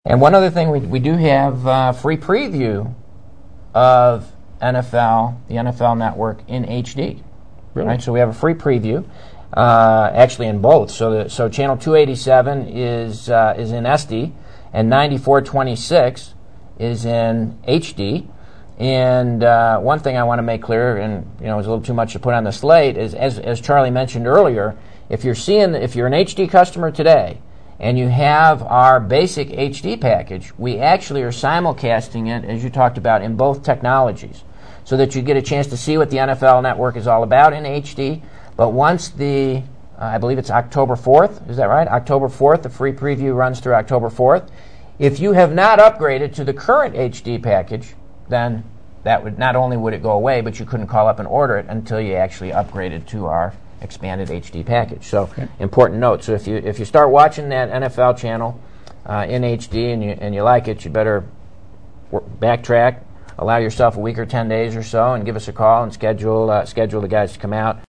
And one other thing, we do have free preview of NFL, the NFL Network in HD. Really? Right? So we have a free preview, actually in both. So channel 287 is in SD, and 9426 is in HD. And one thing I want to make clear, and it's a little too much to put on the slate, is as Charlie mentioned earlier, if you're an HD customer today, and you have our basic HD package, we actually are simulcasting it, as you talked about, in both technologies, so that you get a chance to see what the NFL Network is all about in HD. But once I believe it's October 4th, is that right? October 4th, the free preview runs through October 4th. If you have not upgraded to the current HD package, then that would not only would it go away, but you couldn't call up and order it until you actually upgraded to our expanded HD package. So important note. So if you start watching that NFL channel in HD and you like it, you better backtrack, allow yourself a week or 10 days or so, and give us a call and schedule the guys to come out.